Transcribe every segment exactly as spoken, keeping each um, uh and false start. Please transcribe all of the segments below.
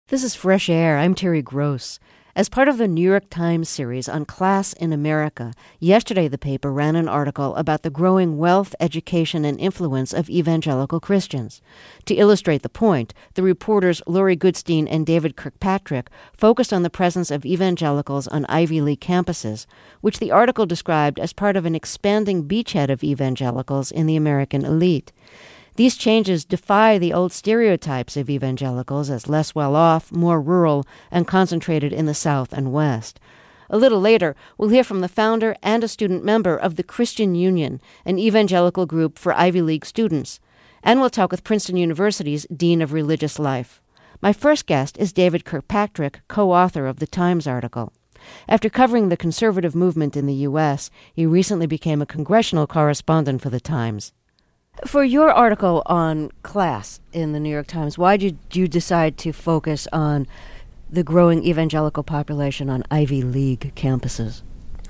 This is Fresh Air. I'm Terry Gross. As part of the New York Times series on class in America, yesterday the paper ran an article about the growing wealth, education, and influence of evangelical Christians. To illustrate the point, the reporters Lori Goodstein and David Kirkpatrick focused on the presence of evangelicals on Ivy League campuses, which the article described as part of an expanding beachhead of evangelicals in the American elite. These changes defy the old stereotypes of evangelicals as less well-off, more rural, and concentrated in the South and West. A little later, we'll hear from the founder and a student member of the Christian Union, an evangelical group for Ivy League students. And we'll talk with Princeton University's Dean of Religious Life. My first guest is David Kirkpatrick, co-author of the Times article. After covering the conservative movement in the U S, he recently became a congressional correspondent for the Times. For your article on class in the New York Times, why did you decide to focus on the growing evangelical population on Ivy League campuses?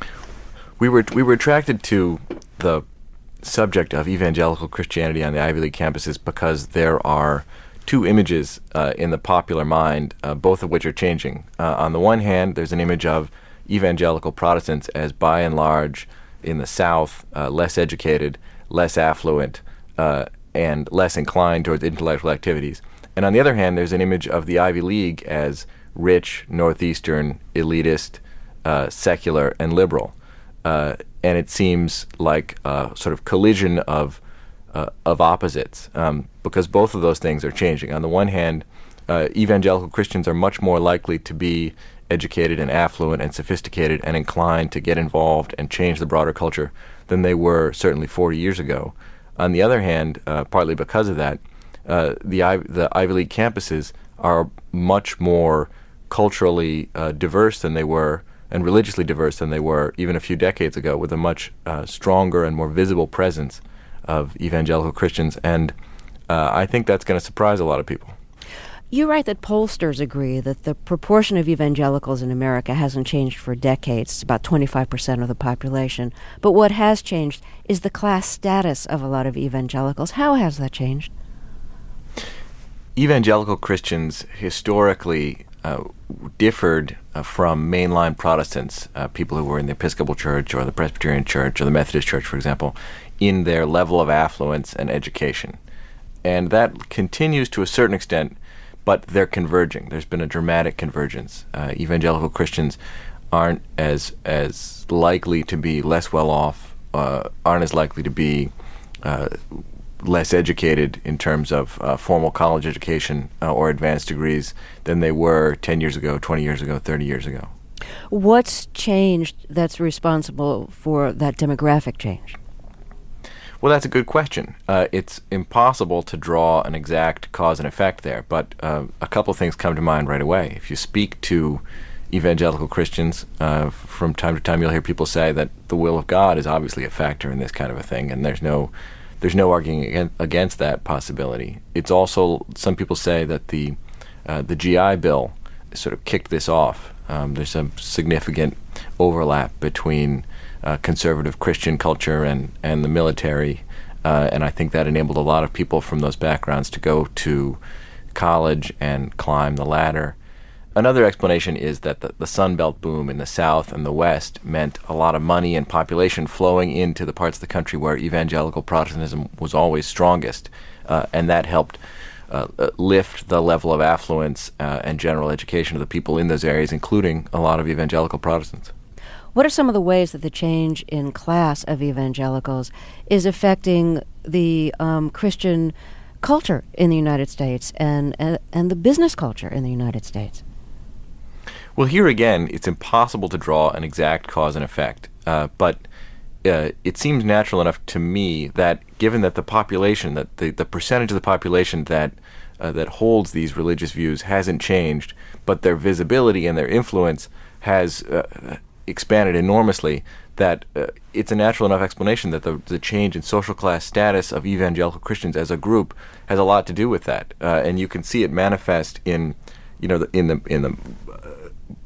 We were we were attracted to the subject of evangelical Christianity on the Ivy League campuses because there are two images uh, in the popular mind, uh, both of which are changing. Uh, on the one hand, there's an image of evangelical Protestants as, by and large, in the South, uh, less educated, less affluent, Uh, and less inclined towards intellectual activities. And on the other hand, there's an image of the Ivy League as rich, northeastern, elitist, uh, secular, and liberal. Uh, and it seems like a sort of collision of uh, of opposites, um, because both of those things are changing. On the one hand, uh, evangelical Christians are much more likely to be educated and affluent and sophisticated and inclined to get involved and change the broader culture than they were certainly forty years ago. On the other hand, uh, partly because of that, uh, the, I- the Ivy League campuses are much more culturally uh, diverse than they were, and religiously diverse than they were even a few decades ago, with a much uh, stronger and more visible presence of evangelical Christians. And uh, I think that's going to surprise a lot of people. You write that pollsters agree that the proportion of evangelicals in America hasn't changed for decades. It's about twenty-five percent of the population. But what has changed is the class status of a lot of evangelicals. How has that changed? Evangelical Christians historically uh, differed uh, from mainline Protestants, uh, people who were in the Episcopal Church or the Presbyterian Church or the Methodist Church, for example, in their level of affluence and education. And that continues to a certain extent, but they're converging. There's been a dramatic convergence. Uh, evangelical Christians aren't as as likely to be less well off, uh, aren't as likely to be uh, less educated in terms of uh, formal college education uh, or advanced degrees than they were ten years ago, twenty years ago, thirty years ago. What's changed that's responsible for that demographic change? Well, that's a good question. Uh, it's impossible to draw an exact cause and effect there, but uh, a couple of things come to mind right away. If you speak to evangelical Christians, uh, from time to time you'll hear people say that the will of God is obviously a factor in this kind of a thing, and there's no there's no arguing against, against that possibility. It's also, some people say that the uh, the G I Bill sort of kicked this off. Um, there's a significant overlap between Uh, conservative Christian culture and, and the military, uh, and I think that enabled a lot of people from those backgrounds to go to college and climb the ladder. Another explanation is that the, the Sun Belt boom in the South and the West meant a lot of money and population flowing into the parts of the country where evangelical Protestantism was always strongest, uh, and that helped uh, lift the level of affluence uh, and general education of the people in those areas, including a lot of evangelical Protestants. What are some of the ways that the change in class of evangelicals is affecting the um, Christian culture in the United States and, and and the business culture in the United States? Well, here again, it's impossible to draw an exact cause and effect, uh, but uh, it seems natural enough to me that given that the population, that the, the percentage of the population that uh, that holds these religious views hasn't changed, but their visibility and their influence has uh, expanded enormously, that uh, it's a natural enough explanation that the, the change in social class status of evangelical Christians as a group has a lot to do with that, uh, and you can see it manifest in, you know, the, in the in the uh,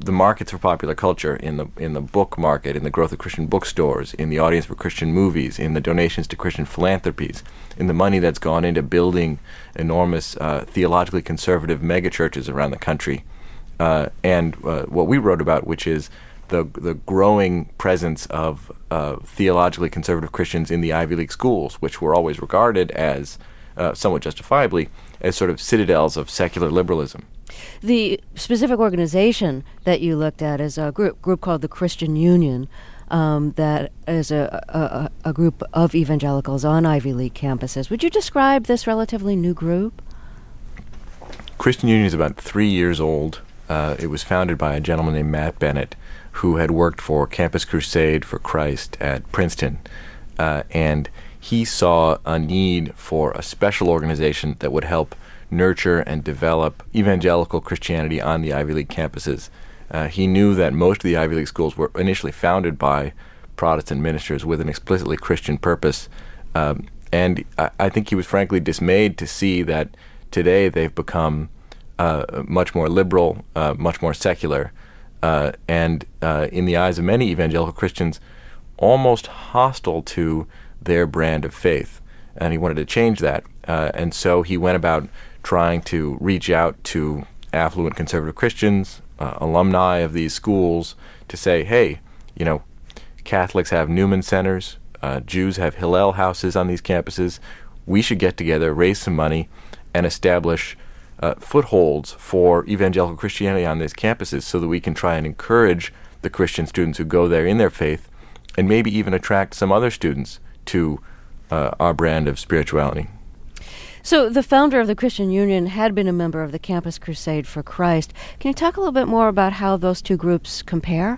the markets for popular culture, in the in the book market, in the growth of Christian bookstores, in the audience for Christian movies, in the donations to Christian philanthropies, in the money that's gone into building enormous uh, theologically conservative megachurches around the country, uh, and uh, what we wrote about, which is the the growing presence of uh, theologically conservative Christians in the Ivy League schools, which were always regarded as, uh, somewhat justifiably, as sort of citadels of secular liberalism. The specific organization that you looked at is a group group called the Christian Union, um, that is a, a, a group of evangelicals on Ivy League campuses. Would you describe this relatively new group? Christian Union is about three years old. Uh, it was founded by a gentleman named Matt Bennett, who had worked for Campus Crusade for Christ at Princeton, uh, and he saw a need for a special organization that would help nurture and develop evangelical Christianity on the Ivy League campuses. Uh, he knew that most of the Ivy League schools were initially founded by Protestant ministers with an explicitly Christian purpose, um, and I, I think he was frankly dismayed to see that today they've become uh, much more liberal, uh, much more secular, uh, and uh, in the eyes of many evangelical Christians, almost hostile to their brand of faith. And he wanted to change that, uh, and so he went about trying to reach out to affluent conservative Christians, uh, alumni of these schools, to say, hey, you know, Catholics have Newman centers, uh, Jews have Hillel houses on these campuses. We should get together, raise some money, and establish uh, footholds for evangelical Christianity on these campuses so that we can try and encourage the Christian students who go there in their faith, and maybe even attract some other students to uh, our brand of spirituality. So the founder of the Christian Union had been a member of the Campus Crusade for Christ. Can you talk a little bit more about how those two groups compare?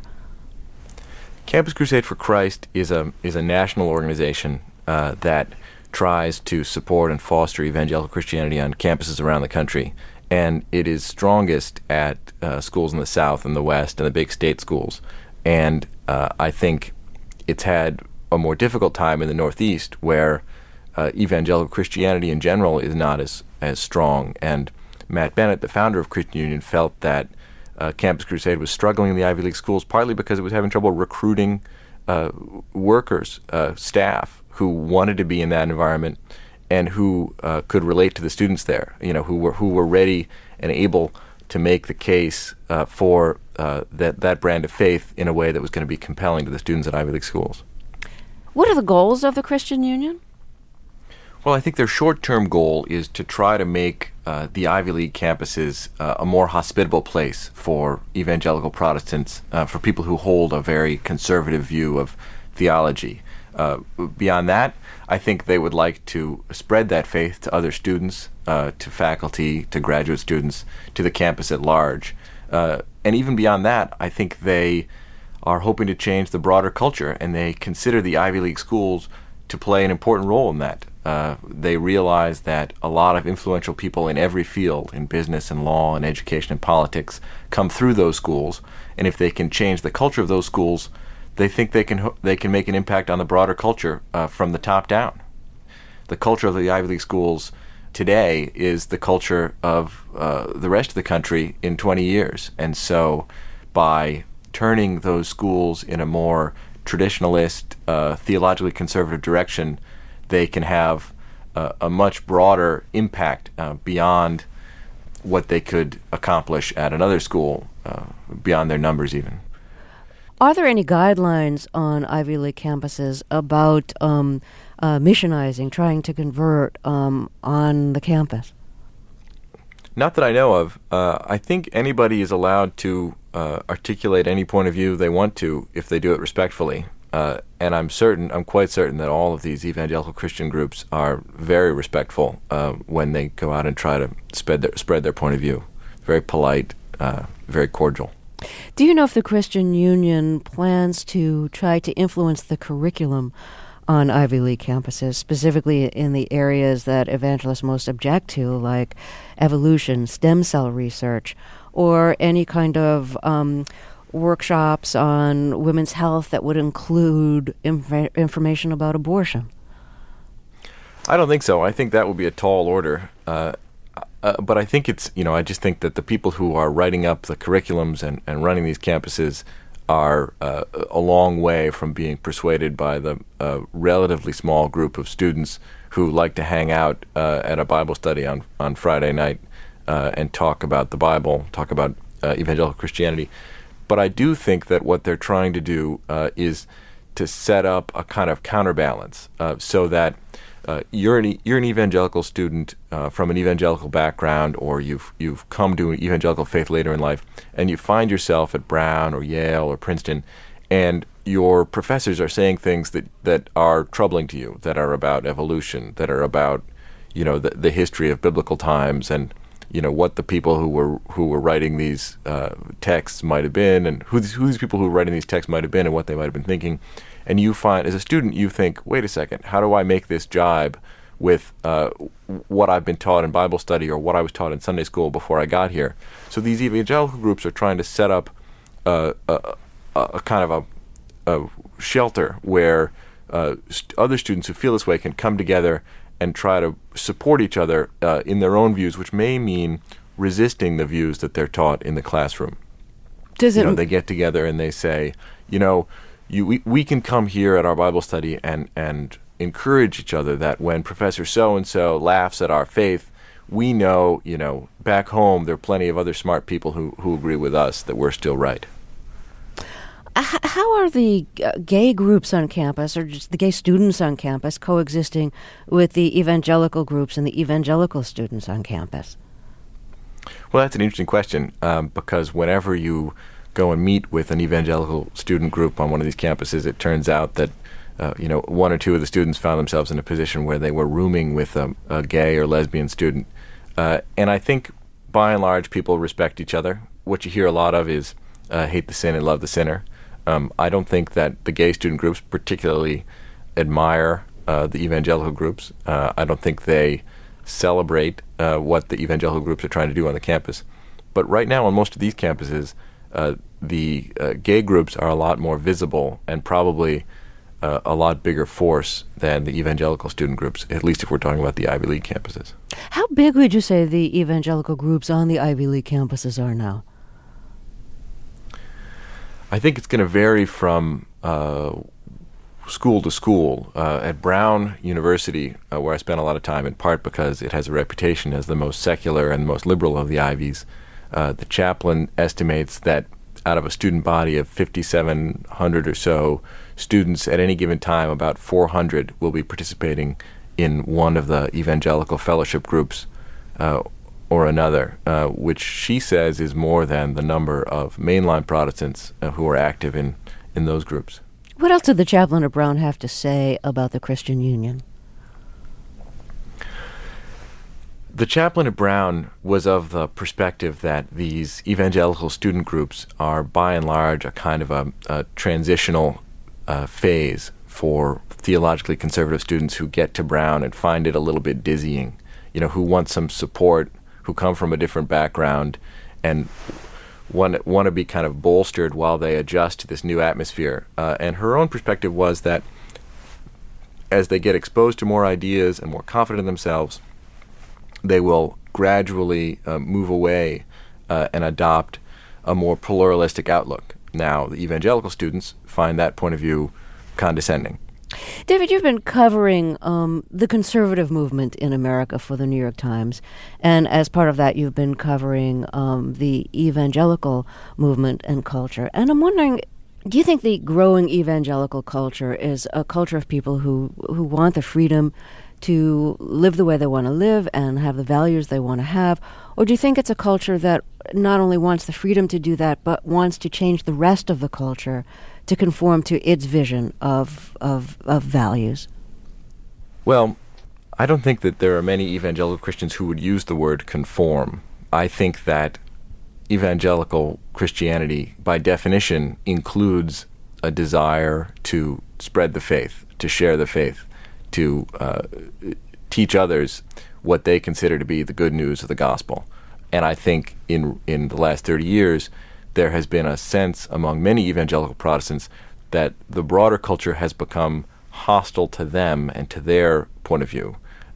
Campus Crusade for Christ is a is a national organization uh, that tries to support and foster evangelical Christianity on campuses around the country, and it is strongest at uh, schools in the South and the West and the big state schools. And uh, I think it's had a more difficult time in the Northeast, where Uh, evangelical Christianity in general is not as, as strong. And Matt Bennett, the founder of Christian Union, felt that uh, Campus Crusade was struggling in the Ivy League schools, partly because it was having trouble recruiting uh, workers, uh, staff, who wanted to be in that environment and who uh, could relate to the students there, you know, who were who were ready and able to make the case uh, for uh, that, that brand of faith in a way that was going to be compelling to the students at Ivy League schools. What are the goals of the Christian Union? Well, I think their short-term goal is to try to make uh, the Ivy League campuses uh, a more hospitable place for evangelical Protestants, uh, for people who hold a very conservative view of theology. Uh, beyond that, I think they would like to spread that faith to other students, uh, to faculty, to graduate students, to the campus at large. Uh, and even beyond that, I think they are hoping to change the broader culture, and they consider the Ivy League schools to play an important role in that. Uh, they realize that a lot of influential people in every field, in business and law and education and politics, come through those schools, and if they can change the culture of those schools, they think they can ho- they can make an impact on the broader culture uh, from the top down. The culture of the Ivy League schools today is the culture of uh, the rest of the country in twenty years, and so by turning those schools in a more traditionalist, uh, theologically conservative direction, they can have uh, a much broader impact uh, beyond what they could accomplish at another school, uh, beyond their numbers even. Are there any guidelines on Ivy League campuses about um, uh, missionizing, trying to convert um, on the campus? Not that I know of. Uh, I think anybody is allowed to uh, articulate any point of view they want to if they do it respectfully. Uh, and I'm certain, I'm quite certain that all of these evangelical Christian groups are very respectful uh, when they go out and try to spread their, spread their point of view. Very polite, uh, very cordial. Do you know if the Christian Union plans to try to influence the curriculum on Ivy League campuses, specifically in the areas that evangelists most object to, like evolution, stem cell research, or any kind of um, workshops on women's health that would include inf- information about abortion? I don't think so. I think that would be a tall order. Uh, Uh, but I think it's, you know, I just think that the people who are writing up the curriculums and, and running these campuses are uh, a long way from being persuaded by the uh, relatively small group of students who like to hang out uh, at a Bible study on, on Friday night uh, and talk about the Bible, talk about uh, evangelical Christianity. But I do think that what they're trying to do uh, is to set up a kind of counterbalance uh, so that Uh, you're an you're an evangelical student uh, from an evangelical background, or you've you've come to an evangelical faith later in life, and you find yourself at Brown or Yale or Princeton, and your professors are saying things that, that are troubling to you, that are about evolution, that are about, you know, the, the history of biblical times, and you know what the people who were who were writing these uh, texts might have been, and who these, who these people who were writing these texts might have been, and what they might have been thinking. And you find, as a student, you think, wait a second, how do I make this jibe with uh, what I've been taught in Bible study or what I was taught in Sunday school before I got here? So these evangelical groups are trying to set up uh, a, a, a kind of a, a shelter where uh, st- other students who feel this way can come together and try to support each other uh, in their own views, which may mean resisting the views that they're taught in the classroom. Does you it know, they get together and they say, you know, You, we, we can come here at our Bible study and, and encourage each other that when Professor so-and-so laughs at our faith, we know, you know, back home there are plenty of other smart people who, who agree with us that we're still right. H- how are the uh, gay groups on campus, or just the gay students on campus, coexisting with the evangelical groups and the evangelical students on campus? Well, that's an interesting question um, because whenever you go and meet with an evangelical student group on one of these campuses, it turns out that uh, you know one or two of the students found themselves in a position where they were rooming with a, a gay or lesbian student. Uh, and I think, by and large, people respect each other. What you hear a lot of is uh, hate the sin and love the sinner. Um, I don't think that the gay student groups particularly admire uh, the evangelical groups. Uh, I don't think they celebrate uh, what the evangelical groups are trying to do on the campus. But right now on most of these campuses, Uh, the uh, gay groups are a lot more visible and probably uh, a lot bigger force than the evangelical student groups, at least if we're talking about the Ivy League campuses. How big would you say the evangelical groups on the Ivy League campuses are now? I think it's going to vary from uh, school to school. Uh, at Brown University, uh, where I spent a lot of time, in part because it has a reputation as the most secular and most liberal of the Ivies, Uh, the chaplain estimates that out of a student body of fifty-seven hundred or so students at any given time, about four hundred will be participating in one of the evangelical fellowship groups uh, or another, uh, which she says is more than the number of mainline Protestants uh, who are active in, in those groups. What else did the chaplain at Brown have to say about the Christian Union? The chaplain at Brown was of the perspective that these evangelical student groups are, by and large, a kind of a, a transitional uh, phase for theologically conservative students who get to Brown and find it a little bit dizzying, you know, who want some support, who come from a different background, and want, want to be kind of bolstered while they adjust to this new atmosphere. Uh, and her own perspective was that as they get exposed to more ideas and more confident in themselves, they will gradually uh, move away uh, and adopt a more pluralistic outlook. Now, the evangelical students find that point of view condescending. David, you've been covering um, the conservative movement in America for the New York Times, and as part of that, you've been covering um, the evangelical movement and culture. And I'm wondering, do you think the growing evangelical culture is a culture of people who, who want the freedom to live the way they want to live and have the values they want to have? Or do you think it's a culture that not only wants the freedom to do that, but wants to change the rest of the culture to conform to its vision of of, of values? Well, I don't think that there are many evangelical Christians who would use the word conform. I think that evangelical Christianity, by definition, includes a desire to spread the faith, to share the faith, to uh, teach others what they consider to be the good news of the gospel. And I think in in the last thirty years, there has been a sense among many evangelical Protestants that the broader culture has become hostile to them and to their point of view, that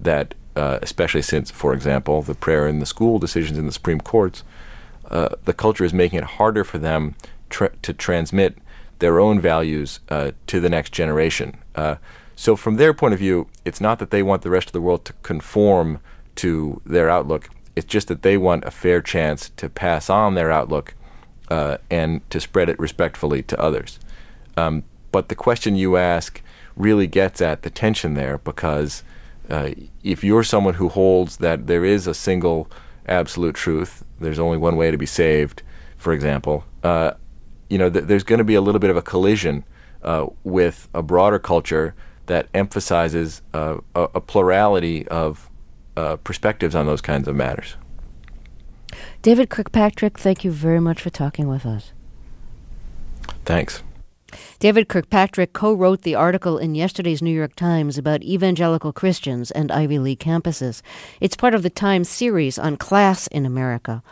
uh, especially since, for example, the prayer in the school decisions in the Supreme Courts, uh, the culture is making it harder for them tra- to transmit their own values uh, to the next generation. Uh, so from their point of view, it's not that they want the rest of the world to conform to their outlook. It's just that they want a fair chance to pass on their outlook uh, and to spread it respectfully to others. Um, but the question you ask really gets at the tension there, because uh, if you're someone who holds that there is a single absolute truth, there's only one way to be saved, for example, uh, you know, th- there's going to be a little bit of a collision uh, with a broader culture that emphasizes uh, a, a plurality of uh, perspectives on those kinds of matters. David Kirkpatrick, thank you very much for talking with us. Thanks. David Kirkpatrick co-wrote the article in yesterday's New York Times about evangelical Christians and Ivy League campuses. It's part of the Times series on class in America.